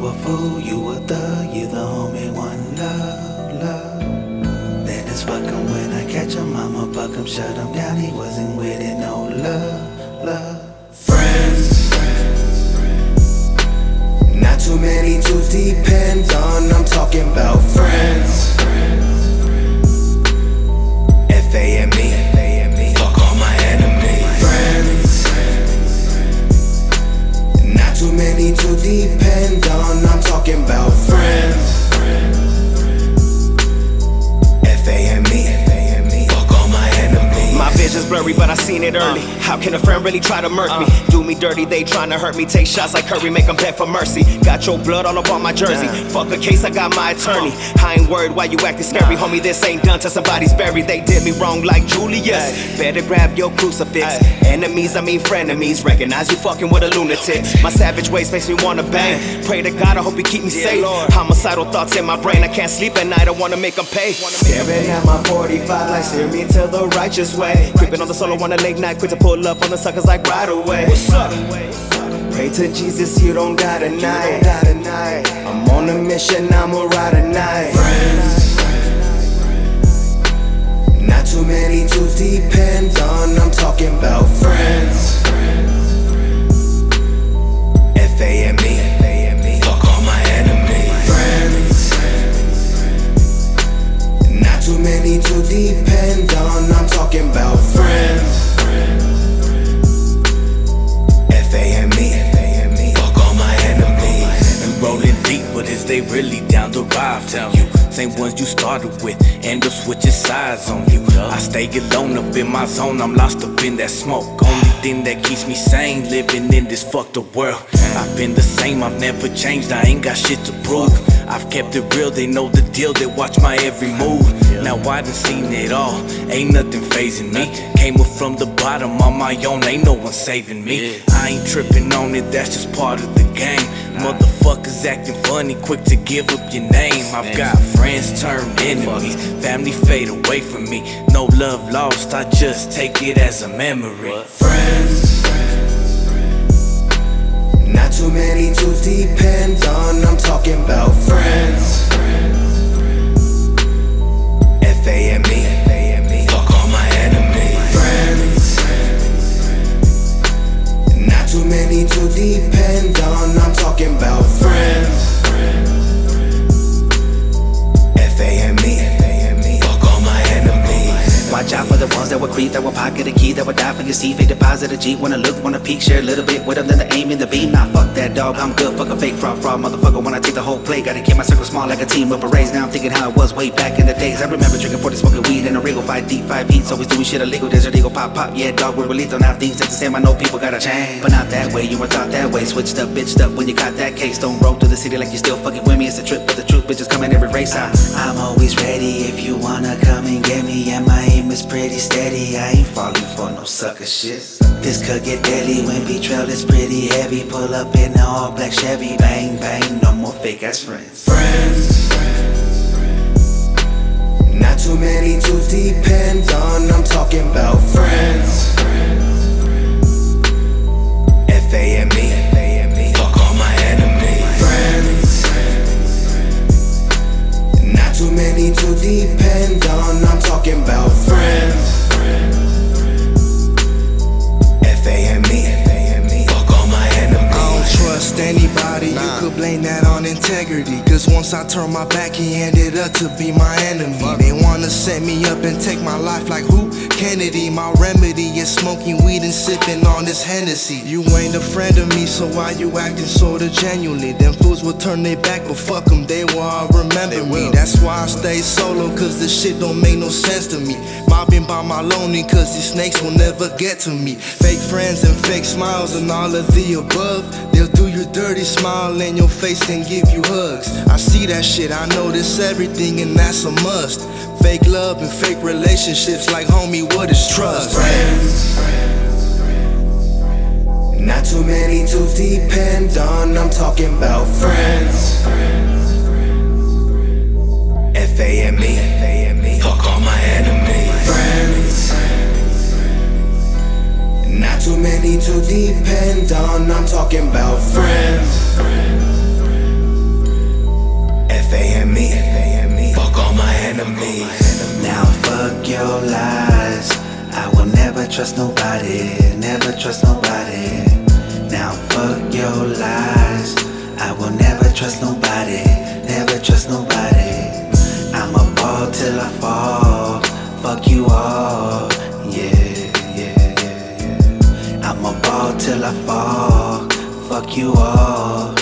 a fool, you a thug, you the homie, one love, love. Then it's fuck him when I catch him, I'ma buck him, shut him down, he wasn't with it, no love, love. Friends, not too many to depend on, I'm talking about friends. F-A-M-E, fuck all my enemies. Friends, not too many to depend on, I'm talking about friends. F-A-M-E, fuck all my enemies. My vision's blurry, but I seen it early. How can a friend really try to murk me? Do me dirty, they tryna hurt me. Take shots like Curry, make them beg for mercy. Got your blood all up on my jersey. Fuck a case, I got my attorney. I ain't worried why you acting scary. Homie, this ain't done till somebody's buried. They did me wrong like Julius. Better grab your crucifix. Enemies, I mean frenemies. Recognize you fucking with a lunatic. My savage ways makes me wanna bang. Pray to God, I hope he keep me safe. Homicidal thoughts in my brain, I can't sleep at night, I wanna make them pay. Staring at my 45 like steer me to the righteous way. Creeping on the solo on a late night, quick to pull up on the suckers like right away. What's up? Pray to Jesus you don't die tonight. I'm on a mission, I'ma ride a night. Friends, not too many to depend on, I'm talking about friends. F-A-M-E, fuck all my enemies. Friends, not too many to depend on, I'm talking about friends. F-A-M-E, fuck all my enemies. And rolling deep, but is they really down to ride for you? Same ones you started with, end up switching sides on you. I stay alone up in my zone, I'm lost up in that smoke. Only thing that keeps me sane, living in this fucked up world. I've been the same, I've never changed, I ain't got shit to prove. I've kept it real, they know the deal, they watch my every move. Now I done seen it all, ain't nothing phasing me. Came up from the bottom on my own, ain't no one saving me. I ain't tripping on it, that's just part of the game. Motherfuckers acting funny, quick to give up your name. I've got friends turn enemies, family fade away from me. No love lost, I just take it as a memory. Friends, not too many to depend on, I'm talking about friends. F-A-M-E, fuck all my enemies. Friends, not too many to depend on, I'm talking about friends. F-A-M-E, fuck all my enemies. Watch out for the ones that will creep, that will pocket a key, that will die for your seed, fake deposit a G. Wanna look, wanna peek, share a little bit with them, then the aim in the beam. Nah, fuck that dog, I'm good, fuck a fake fraud, motherfucker. When I take the whole play, gotta keep my circle small like a team of berets. Now I'm thinking how it was way back in the days. I remember drinking 40, smoking weed in a regal, 5 deep, 5 beats. Always doing shit illegal, desert eagle, pop, pop. Yeah, dog, we're lethal now, things ain't the same. I know people gotta change, but not that way, you were taught that way. Switched up, bitched up when you caught that case. Don't roll through the city like you still fucking with me. It's a trip, but the truth, bitches come in every race. I'm always ready if you wanna come and get me. And my aim is pretty steady, I ain't falling for no sucker shit. This could get deadly when betrayal is pretty heavy. Pull up in the all black Chevy, bang bang, no more fake ass friends. Friends, not too many to depend on, I'm talking about friends. F-A-M-E, fuck all my enemies. Friends, not too many to depend on, I'm talking about friends. F-A-M-E, fuck all my enemies. I don't trust anybody, you could blame that on integrity. Cause once I turned my back, he ended up to be my enemy. They wanna set me up and take my life like who? Kennedy. My remedy is smoking weed and sipping on this Hennessy. You ain't a friend of me, so why you acting sorta genuinely? Them fools will turn their back, but fuck them, they will all remember me. That's why I stay solo, cause this shit don't make no sense to me. Mobbing by my lonely, cause these snakes will never get to me. Fake friends and fake smiles and all of the above. They'll do your dirty smile in your face and give you hugs. I see that shit, I notice everything and that's a must. Fake love and fake relationships, like homie, what is trust? Friends, not too many to depend on, I'm talking about friends. F-A-M-E, fuck all my enemies. Friends, not too many to depend on, I'm talking about friends. trust nobody, never trust nobody. I'ma ball till I fall, fuck you all, yeah. I'ma ball till I fall, fuck you all.